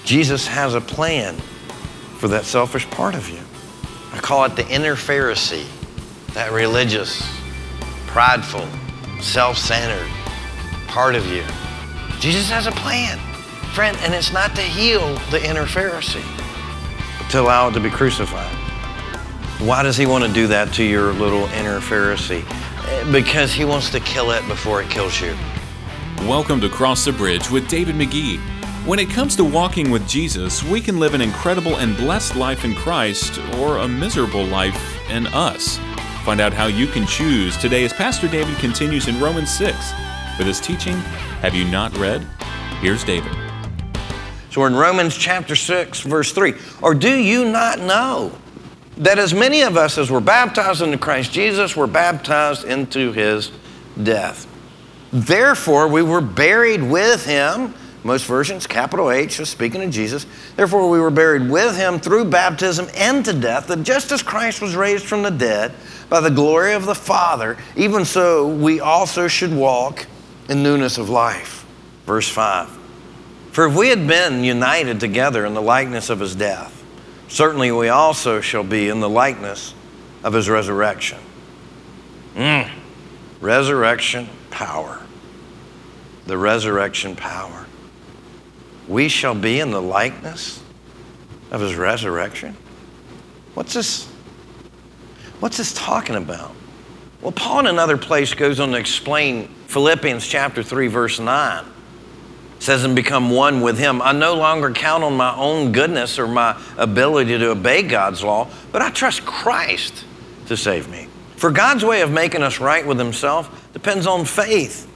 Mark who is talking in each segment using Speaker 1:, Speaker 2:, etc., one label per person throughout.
Speaker 1: Jesus has a plan for that selfish part of you. I call it the inner Pharisee, that religious, prideful, self-centered part of you. Jesus has a plan, friend, and it's not to heal the inner Pharisee, but to allow it to be crucified. Why does he want to do that to your little inner Pharisee? Because he wants to kill it before it kills you.
Speaker 2: Welcome to Cross the Bridge with David McGee. When it comes to walking with Jesus, we can live an incredible and blessed life in Christ or a miserable life in us. Find out how you can choose today as Pastor David continues in Romans 6 with his teaching, Have You Not Read? Here's David.
Speaker 1: So we're in Romans chapter 6, verse 3. Or do you not know that as many of us as were baptized into Christ Jesus were baptized into his death? Therefore, we were buried with him. Most versions, capital H, is speaking of Jesus. Therefore, we were buried with him through baptism into death, that just as Christ was raised from the dead by the glory of the Father, even so we also should walk in newness of life. Verse 5. For if we had been united together in the likeness of his death, certainly we also shall be in the likeness of his resurrection. Resurrection power. The resurrection power. We shall be in the likeness of his resurrection. What's this talking about? Well, Paul in another place goes on to explain Philippians chapter 3, verse 9. It says, and become one with him. I no longer count on my own goodness or my ability to obey God's law, but I trust Christ to save me. For God's way of making us right with himself depends on faith.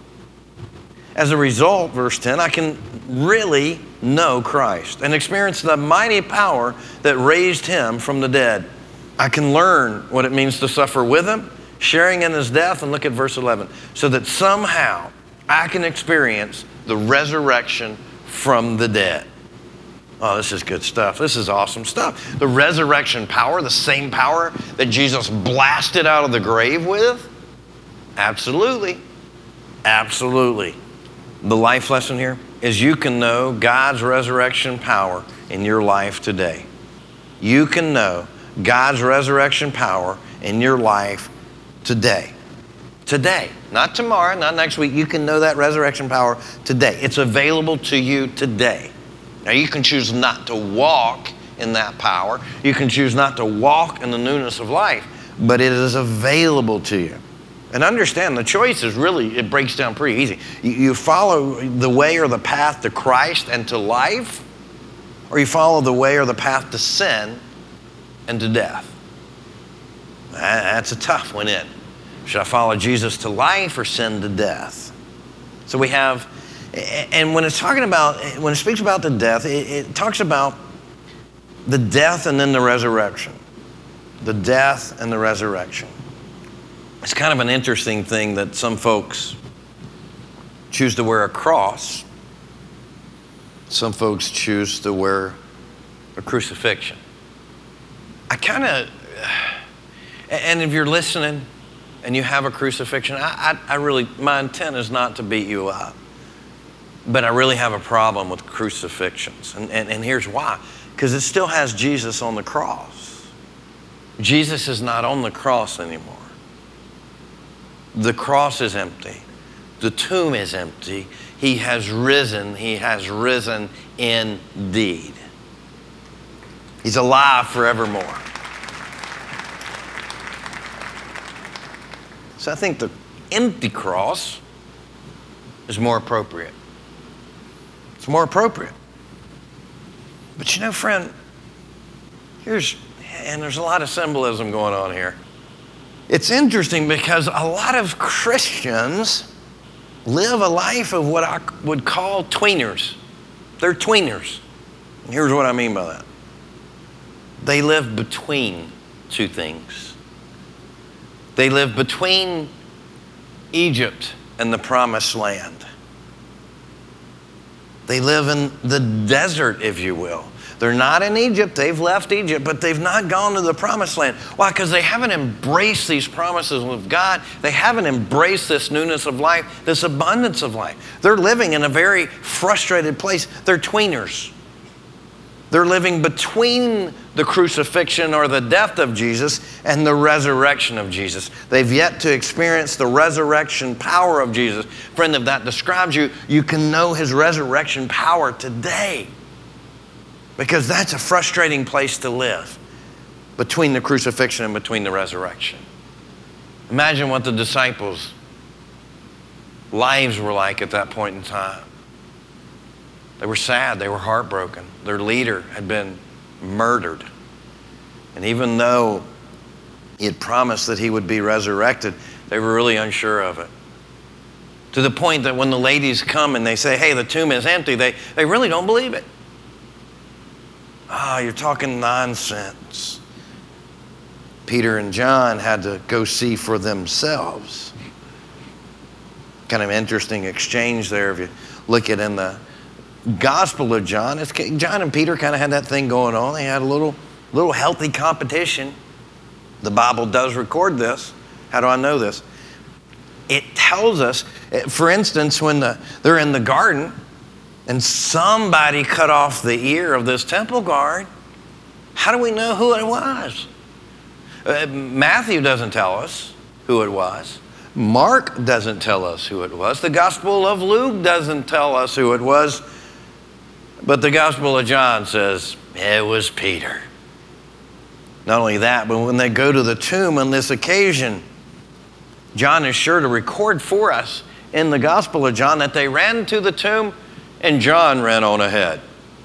Speaker 1: As a result, verse 10, I can really know Christ and experience the mighty power that raised him from the dead. I can learn what it means to suffer with him, sharing in his death, and look at verse 11, so that somehow I can experience the resurrection from the dead. Oh, this is good stuff. This is awesome stuff. The resurrection power, the same power that Jesus blasted out of the grave with? Absolutely. Absolutely. The life lesson here is you can know God's resurrection power in your life today. You can know God's resurrection power in your life today. Today, not tomorrow, not next week. You can know that resurrection power today. It's available to you today. Now you can choose not to walk in that power. You can choose not to walk in the newness of life, but it is available to you. And understand, the choice is really, it breaks down pretty easy. You follow the way or the path to Christ and to life, or you follow the way or the path to sin and to death. That's a tough one in. Should I follow Jesus to life or sin to death? So we have, and when it speaks about the death, it talks about the death and then the resurrection. The death and the resurrection. It's kind of an interesting thing that some folks choose to wear a cross. Some folks choose to wear a crucifixion. And if you're listening and you have a crucifixion, I really, my intent is not to beat you up. But I really have a problem with crucifixions. And here's why. Because it still has Jesus on the cross. Jesus is not on the cross anymore. The cross is empty. The tomb is empty. He has risen. He has risen indeed. He's alive forevermore. So I think the empty cross is more appropriate. It's more appropriate. But you know, friend, there's a lot of symbolism going on here. It's interesting because a lot of Christians live a life of what I would call tweeners. They're tweeners. And here's what I mean by that. They live between two things. They live between Egypt and the promised land. They live in the desert, if you will. They're not in Egypt. They've left Egypt, but they've not gone to the promised land. Why? Because they haven't embraced these promises with God. They haven't embraced this newness of life, this abundance of life. They're living in a very frustrated place. They're tweeners. They're living between the crucifixion or the death of Jesus and the resurrection of Jesus. They've yet to experience the resurrection power of Jesus. Friend, if that describes you, you can know his resurrection power today. Because that's a frustrating place to live, between the crucifixion and between the resurrection. Imagine what the disciples' lives were like at that point in time. They were sad. They were heartbroken. Their leader had been murdered. And even though he had promised that he would be resurrected, they were really unsure of it. To the point that when the ladies come and they say, hey, the tomb is empty, they really don't believe it. You're talking nonsense. Peter and John had to go see for themselves. Kind of interesting exchange there. If you look at in the Gospel of John, John and Peter kind of had that thing going on. They had a little healthy competition. The Bible does record this. How do I know this? It tells us, for instance, when they're in the garden and somebody cut off the ear of this temple guard, how do we know who it was? Matthew doesn't tell us who it was. Mark doesn't tell us who it was. The Gospel of Luke doesn't tell us who it was. But the Gospel of John says it was Peter. Not only that, but when they go to the tomb on this occasion, John is sure to record for us in the Gospel of John that they ran to the tomb and John ran on ahead.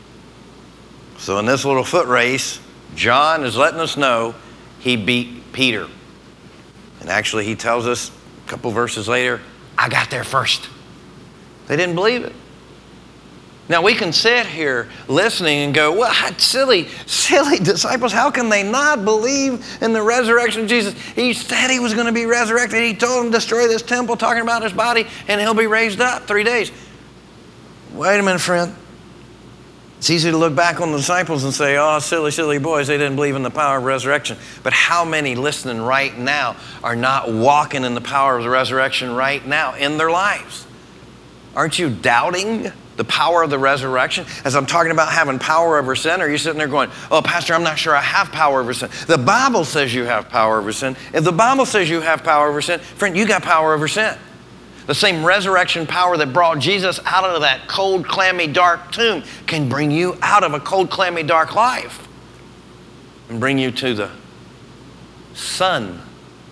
Speaker 1: So in this little foot race, John is letting us know he beat Peter. And actually he tells us a couple verses later, I got there first. They didn't believe it. Now we can sit here listening and go, well, silly disciples, how can they not believe in the resurrection of Jesus? He said he was going to be resurrected. He told them to destroy this temple, talking about his body, and he'll be raised up 3 days. Wait a minute, friend. It's easy to look back on the disciples and say, oh, silly boys, they didn't believe in the power of resurrection. But how many listening right now are not walking in the power of the resurrection right now in their lives? Aren't you doubting the power of the resurrection? As I'm talking about having power over sin, are you sitting there going, oh, Pastor, I'm not sure I have power over sin? The Bible says you have power over sin. If the Bible says you have power over sin, friend, you got power over sin. The same resurrection power that brought Jesus out of that cold, clammy, dark tomb can bring you out of a cold, clammy, dark life and bring you to the sunlight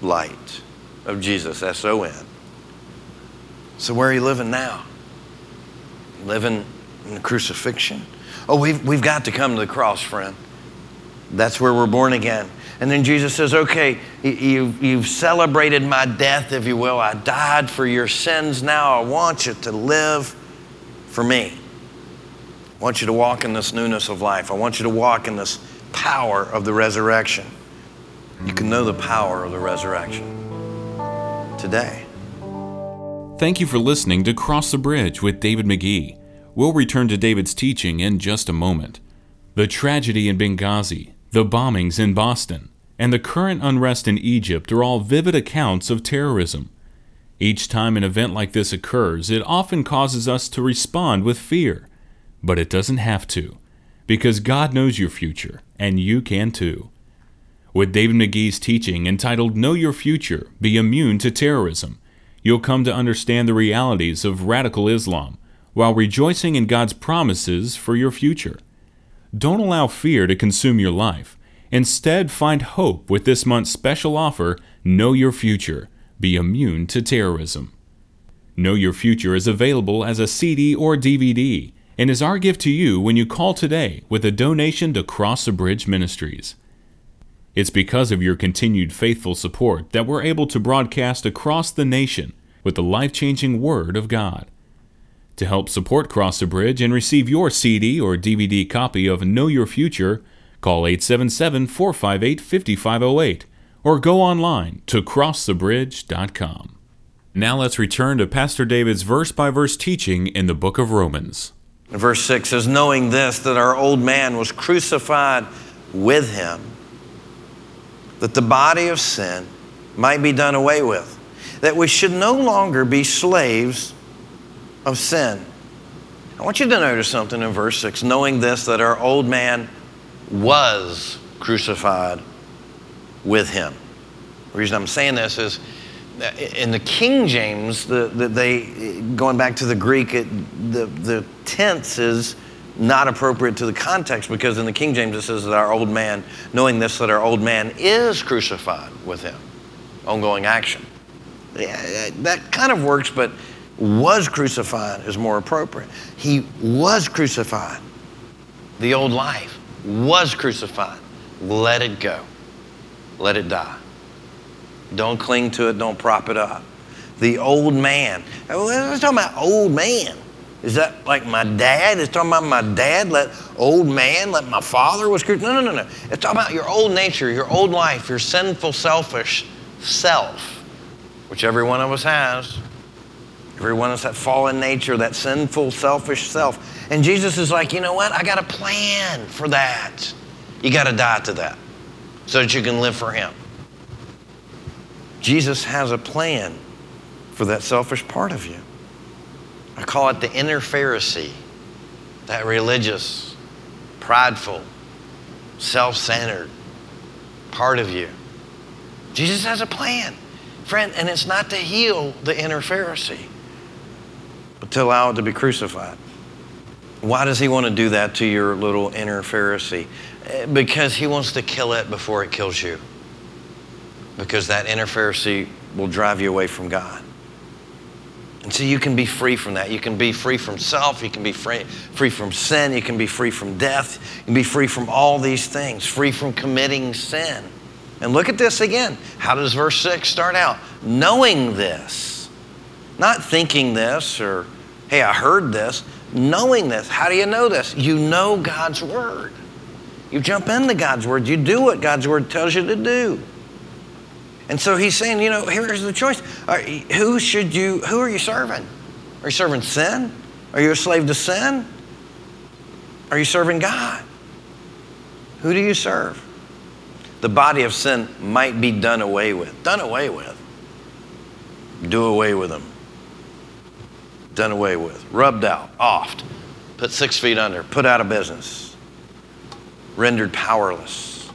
Speaker 1: of Jesus, S-O-N. So where are you living now? Living in the crucifixion? Oh, we've got to come to the cross, friend. That's where we're born again. And then Jesus says, okay, you've celebrated my death, if you will. I died for your sins. Now I want you to live for me. I want you to walk in this newness of life. I want you to walk in this power of the resurrection. You can know the power of the resurrection today.
Speaker 2: Thank you for listening to Cross the Bridge with David McGee. We'll return to David's teaching in just a moment. The tragedy in Benghazi, the bombings in Boston, and the current unrest in Egypt are all vivid accounts of terrorism. Each time an event like this occurs, it often causes us to respond with fear. But it doesn't have to, because God knows your future, and you can too. With David McGee's teaching entitled Know Your Future, Be Immune to Terrorism, you'll come to understand the realities of radical Islam while rejoicing in God's promises for your future. Don't allow fear to consume your life. Instead, find hope with this month's special offer, Know Your Future, Be Immune to Terrorism. Know Your Future is available as a CD or DVD and is our gift to you when you call today with a donation to Cross the Bridge Ministries. It's because of your continued faithful support that we're able to broadcast across the nation with the life-changing Word of God. To help support Cross the Bridge and receive your CD or DVD copy of Know Your Future, call 877-458-5508 or go online to crossthebridge.com. Now let's return to Pastor David's verse-by-verse teaching in the book of Romans.
Speaker 1: Verse 6 says, knowing this, that our old man was crucified with him, that the body of sin might be done away with, that we should no longer be slaves of sin. I want you to notice something in verse 6. Knowing this, that our old man was crucified with him. The reason I'm saying this is in the King James, going back to the Greek, the tense is not appropriate to the context, because in the King James it says that our old man, knowing this, that our old man is crucified with him. Ongoing action. Yeah, that kind of works, but was crucified is more appropriate. He was crucified. The old life was crucified. Let it go. Let it die. Don't cling to it. Don't prop it up. The old man. Let's talk about old man. Is that like my dad? It's talking about my dad, let my father was crucified. No. It's talking about your old nature, your old life, your sinful, selfish self, which every one of us has. Every one of us, that fallen nature, that sinful, selfish self. And Jesus is like, you know what? I got a plan for that. You got to die to that so that you can live for him. Jesus has a plan for that selfish part of you. I call it the inner Pharisee, that religious, prideful, self-centered part of you. Jesus has a plan, friend, and it's not to heal the inner Pharisee, but to allow it to be crucified. Why does he want to do that to your little inner Pharisee? Because he wants to kill it before it kills you. Because that inner Pharisee will drive you away from God. And so you can be free from that. You can be free from self. You can be free from sin. You can be free from death. You can be free from all these things. Free from committing sin. And look at this again. How does verse 6 start out? Knowing this. Not thinking this or, hey, I heard this. Knowing this. How do you know this? You know God's word. You jump into God's word. You do what God's word tells you to do. And so he's saying, you know, here's the choice. Who are you serving? Are you serving sin? Are you a slave to sin? Are you serving God? Who do you serve? The body of sin might be done away with. Done away with. Do away with them. Done away with. Rubbed out. Offed. Put 6 feet under. Put out of business. Rendered powerless.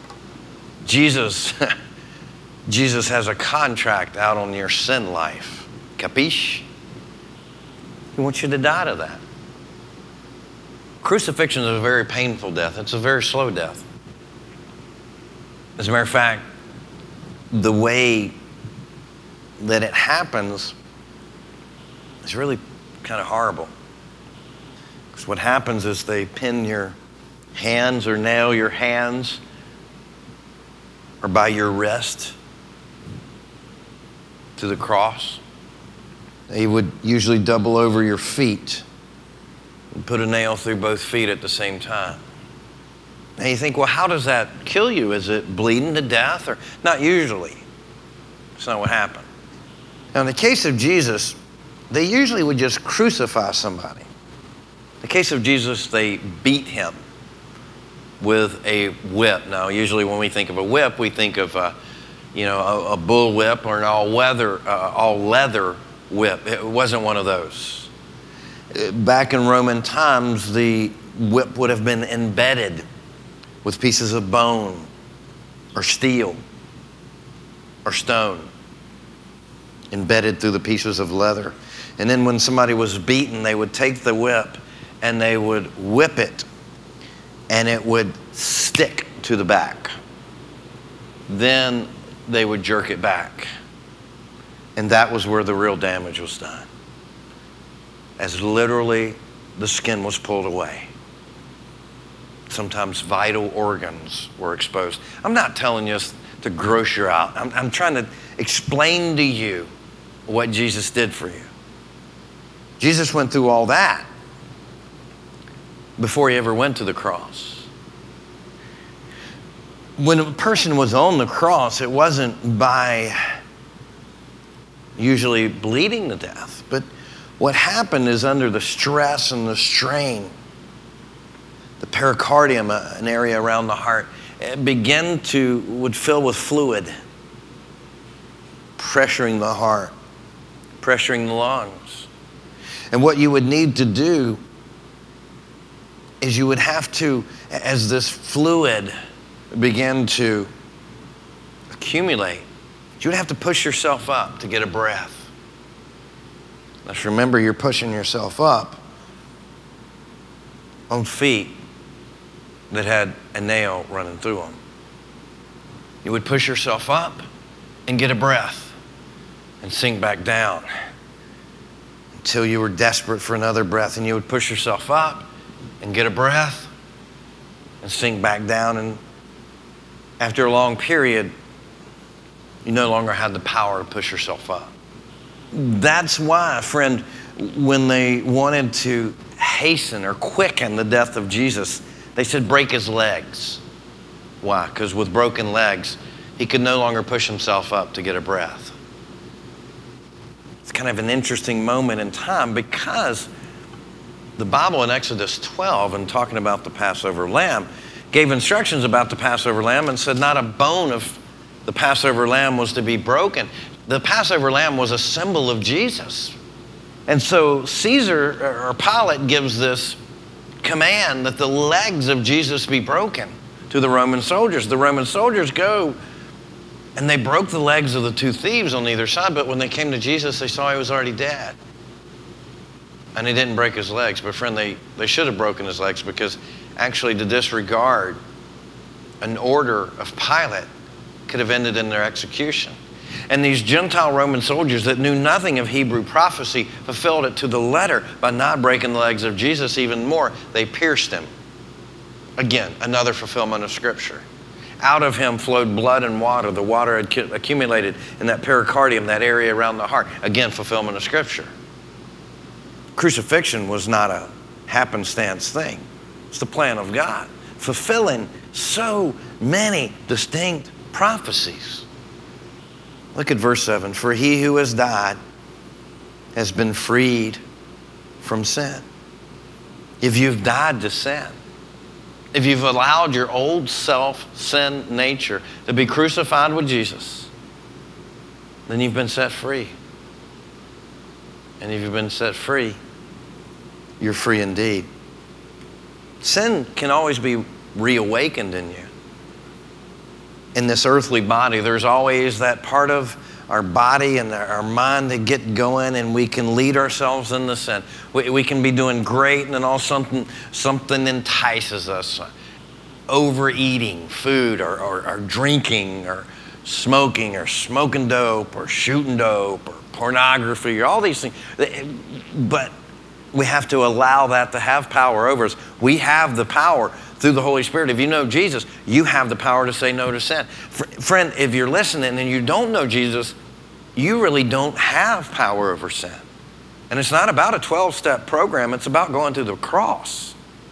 Speaker 1: Jesus has a contract out on your sin life. Capiche? He wants you to die to that. Crucifixion is a very painful death. It's a very slow death. As a matter of fact, the way that it happens is really kind of horrible. Because what happens is they pin your hands or nail your hands or by your wrist to the cross. They would usually double over your feet and put a nail through both feet at the same time. And you think, well, how does that kill you? Is it bleeding to death? Or not usually. That's not what happened. Now, in the case of Jesus, they usually would just crucify somebody. In the case of Jesus, they beat him with a whip. Now, usually when we think of a whip, we think of a bull whip or an all leather whip. It wasn't one of those. Back in Roman times, the whip would have been embedded with pieces of bone or steel or stone embedded through the pieces of leather. And then when somebody was beaten, they would take the whip and they would whip it and it would stick to the back. Then they would jerk it back. And that was where the real damage was done. As literally the skin was pulled away. Sometimes vital organs were exposed. I'm not telling you to gross you out. I'm trying to explain to you what Jesus did for you. Jesus went through all that before he ever went to the cross. When a person was on the cross, it wasn't by usually bleeding to death, but what happened is under the stress and the strain, the pericardium, an area around the heart, would fill with fluid, pressuring the heart, pressuring the lungs. And what you would need to do is you would have to, as this fluid began to accumulate, you would have to push yourself up to get a breath. Now, just remember, you're pushing yourself up on feet that had a nail running through them. You would push yourself up and get a breath and sink back down until you were desperate for another breath, and you would push yourself up and get a breath and sink back down, and after a long period, you no longer had the power to push yourself up. That's why, friend, when they wanted to hasten or quicken the death of Jesus, they said break his legs. Why? Because with broken legs, he could no longer push himself up to get a breath. It's kind of an interesting moment in time, because the Bible in Exodus 12, and talking about the Passover lamb, gave instructions about the Passover lamb and said not a bone of the Passover lamb was to be broken. The Passover lamb was a symbol of Jesus. And so Caesar, or Pilate, gives this command that the legs of Jesus be broken to the Roman soldiers. The Roman soldiers go and they broke the legs of the two thieves on either side, but when they came to Jesus, they saw he was already dead. And they didn't break his legs. But friend, they should have broken his legs, because actually to disregard an order of Pilate could have ended in their execution. And these Gentile Roman soldiers that knew nothing of Hebrew prophecy fulfilled it to the letter by not breaking the legs of Jesus even more. They pierced him. Again, another fulfillment of Scripture. Out of him flowed blood and water. The water had accumulated in that pericardium, that area around the heart. Again, fulfillment of Scripture. Crucifixion was not a happenstance thing. It's the plan of God, fulfilling so many distinct prophecies. Look at verse 7. For he who has died has been freed from sin. If you've died to sin, if you've allowed your old self, sin nature, to be crucified with Jesus, then you've been set free. And if you've been set free, you're free indeed. Sin can always be reawakened in you. In this earthly body, there's always that part of our body and our mind that get going, and we can lead ourselves into sin. We can be doing great, and then all something entices us. Overeating food, or drinking, or smoking dope, or shooting dope, or pornography, or all these things. But we have to allow that to have power over us. We have the power through the Holy Spirit. If you know Jesus, you have the power to say no to sin. Friend, if you're listening and you don't know Jesus, you really don't have power over sin. And it's not about a 12-step program. It's about going to the cross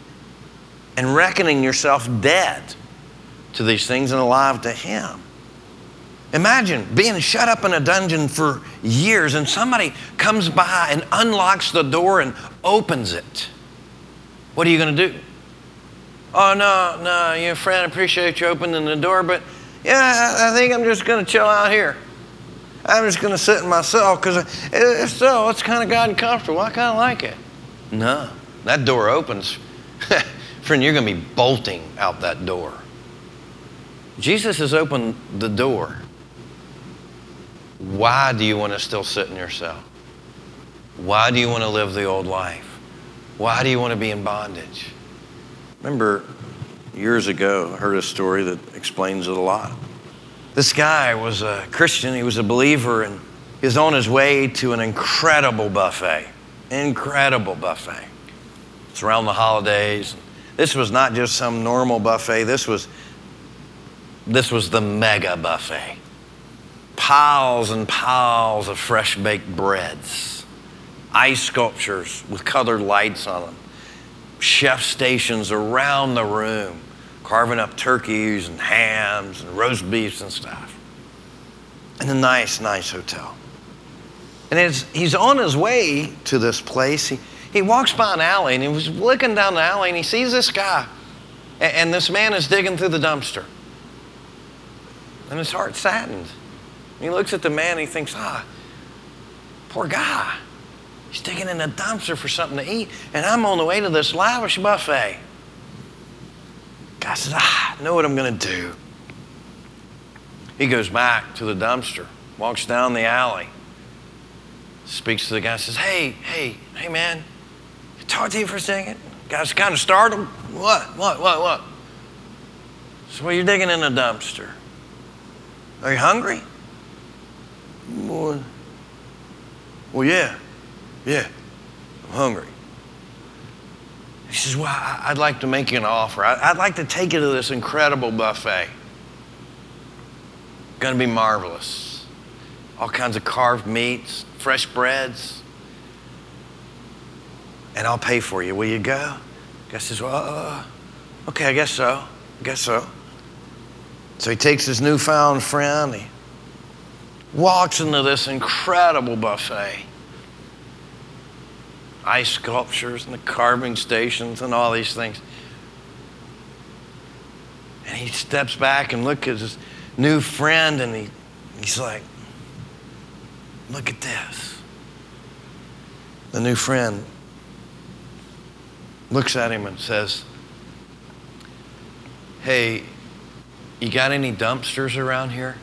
Speaker 1: and reckoning yourself dead to these things and alive to Him. Imagine being shut up in a dungeon for years, and somebody comes by and unlocks the door and opens it. What are you going to do? Oh, no, your friend, I appreciate you opening the door, but yeah, I think I'm just going to chill out here. I'm just going to sit in my cell, because if so, it's kind of gotten comfortable. I kind of like it. No, that door opens. Friend, you're going to be bolting out that door. Jesus has opened the door. Why do you want to still sit in your cell? Why do you want to live the old life? Why do you want to be in bondage? Remember, years ago, I heard a story that explains it a lot. This guy was a Christian. He was a believer, and he was on his way to an incredible buffet. Incredible buffet. It's around the holidays. This was not just some normal buffet. This was the mega buffet. Piles and piles of fresh baked breads. Ice sculptures with colored lights on them. Chef stations around the room, carving up turkeys and hams and roast beefs and stuff. In a nice hotel. And as he's on his way to this place, he walks by an alley, and he was looking down the alley, and he sees this guy. And this man is digging through the dumpster. And his heart saddened. He looks at the man, and he thinks, poor guy. He's digging in a dumpster for something to eat, and I'm on the way to this lavish buffet. guy says, I know what I'm going to do. He goes back to the dumpster, walks down the alley, speaks to the guy, says, hey, man, can I talk to you for a second? Guy's kind of startled. What? So, you're digging in a dumpster. Are you hungry? Well, yeah, I'm hungry. He says, well, I'd like to make you an offer. I'd like to take you to this incredible buffet. Going to be marvelous. All kinds of carved meats, fresh breads. And I'll pay for you. Will you go? The guy says, well, okay, I guess so. So he takes his newfound friend. He walks into this incredible buffet. Ice sculptures and the carving stations and all these things. And he steps back and looks at his new friend and he's like, look at this. The new friend looks at him and says, hey, you got any dumpsters around here?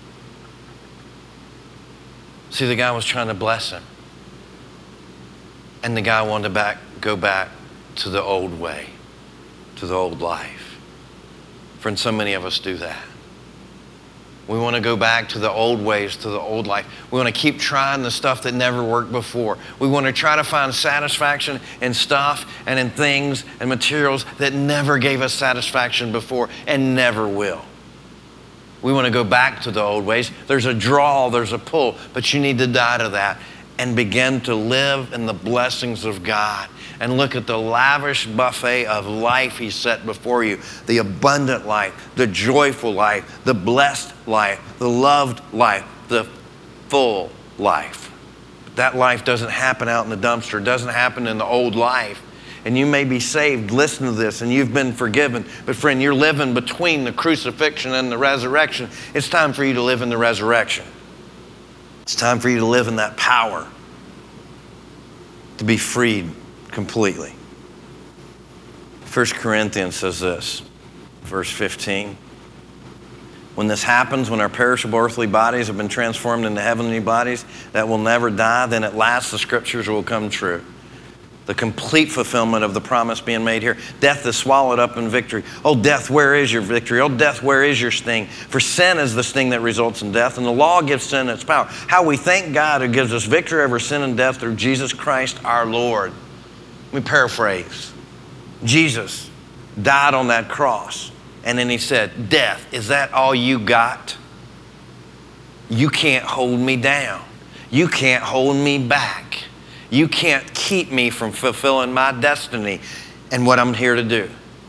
Speaker 1: See, the guy was trying to bless him. And the guy wanted to go back to the old way, to the old life. Friends, so many of us do that. We want to go back to the old ways, to the old life. We want to keep trying the stuff that never worked before. We want to try to find satisfaction in stuff and in things and materials that never gave us satisfaction before and never will. We want to go back to the old ways. There's a draw, there's a pull, but you need to die to that and begin to live in the blessings of God and look at the lavish buffet of life He set before you, the abundant life, the joyful life, the blessed life, the loved life, the full life. But that life doesn't happen out in the dumpster. It doesn't happen in the old life. And you may be saved, listen to this, and you've been forgiven. But friend, you're living between the crucifixion and the resurrection. It's time for you to live in the resurrection. It's time for you to live in that power, to be freed completely. 1 Corinthians says this, verse 15. When this happens, when our perishable earthly bodies have been transformed into heavenly bodies that will never die, then at last the scriptures will come true. The complete fulfillment of the promise being made here. Death is swallowed up in victory. Oh, death, where is your victory? Oh, death, where is your sting? For sin is the sting that results in death, and the law gives sin its power. How we thank God who gives us victory over sin and death through Jesus Christ our Lord. Let me paraphrase. Jesus died on that cross, and then He said, death, is that all you got? You can't hold me down. You can't hold me back. You can't keep me from fulfilling my destiny and what I'm here to do.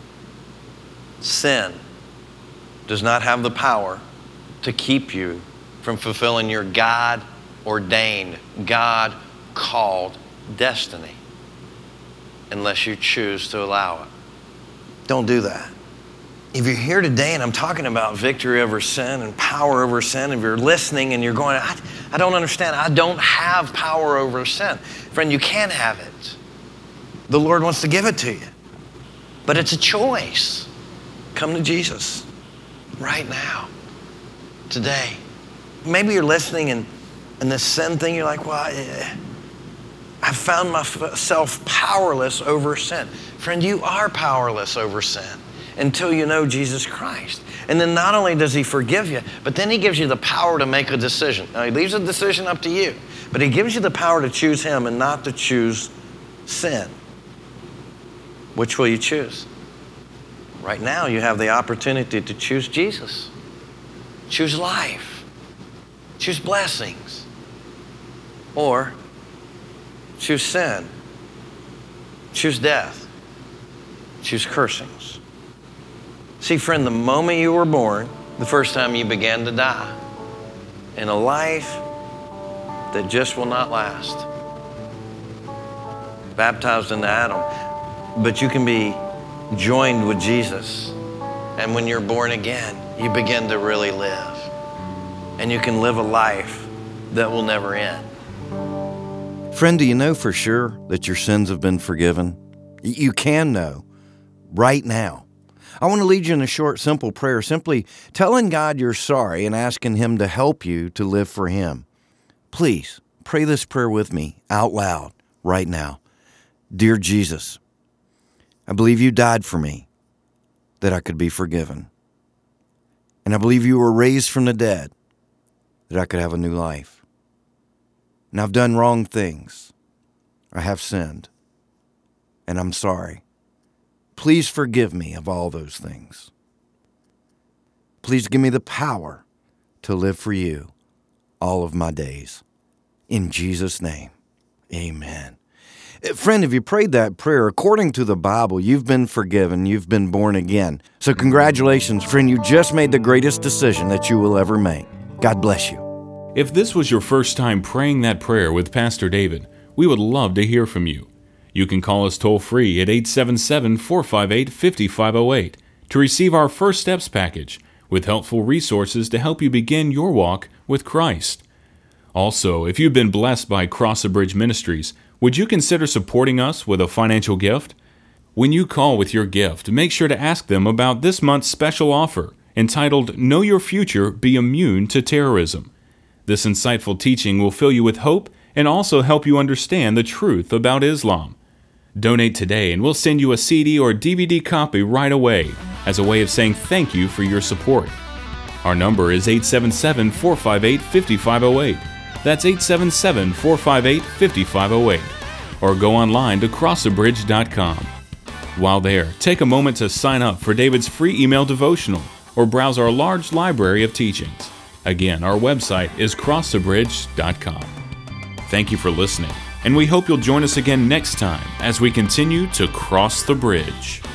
Speaker 1: Sin does not have the power to keep you from fulfilling your God-ordained, God-called destiny unless you choose to allow it. Don't do that. If you're here today and I'm talking about victory over sin and power over sin, if you're listening and you're going, I don't understand. I don't have power over sin. Friend, you can have it. The Lord wants to give it to you. But it's a choice. Come to Jesus right now, today. Maybe you're listening and this sin thing, you're like, well, I've found myself powerless over sin. Friend, you are powerless over sin until you know Jesus Christ. And then not only does He forgive you, but then He gives you the power to make a decision. Now, He leaves a decision up to you, but He gives you the power to choose Him and not to choose sin. Which will you choose? Right now, you have the opportunity to choose Jesus. Choose life. Choose blessings. Or choose sin. Choose death. Choose cursings. See, friend, the moment you were born, the first time you began to die in a life that just will not last. Baptized into Adam. But you can be joined with Jesus. And when you're born again, you begin to really live. And you can live a life that will never end.
Speaker 3: Friend, do you know for sure that your sins have been forgiven? You can know right now. I want to lead you in a short, simple prayer, simply telling God you're sorry and asking Him to help you to live for Him. Please pray this prayer with me out loud right now. Dear Jesus, I believe you died for me that I could be forgiven. And I believe you were raised from the dead that I could have a new life. And I've done wrong things. I have sinned. And I'm sorry. Please forgive me of all those things. Please give me the power to live for you all of my days. In Jesus' name, amen. Friend, if you prayed that prayer, according to the Bible, you've been forgiven, you've been born again. So congratulations, friend, you just made the greatest decision that you will ever make. God bless you.
Speaker 2: If this was your first time praying that prayer with Pastor David, we would love to hear from you. You can call us toll-free at 877-458-5508 to receive our First Steps package with helpful resources to help you begin your walk with Christ. Also, if you've been blessed by Cross the Bridge Ministries, would you consider supporting us with a financial gift? When you call with your gift, make sure to ask them about this month's special offer entitled Know Your Future, Be Immune to Terrorism. This insightful teaching will fill you with hope and also help you understand the truth about Islam. Donate today and we'll send you a CD or DVD copy right away as a way of saying thank you for your support. Our number is 877-458-5508. That's 877-458-5508. Or go online to crossthebridge.com. While there, take a moment to sign up for David's free email devotional or browse our large library of teachings. Again, our website is crossthebridge.com. Thank you for listening, and we hope you'll join us again next time as we continue to cross the bridge.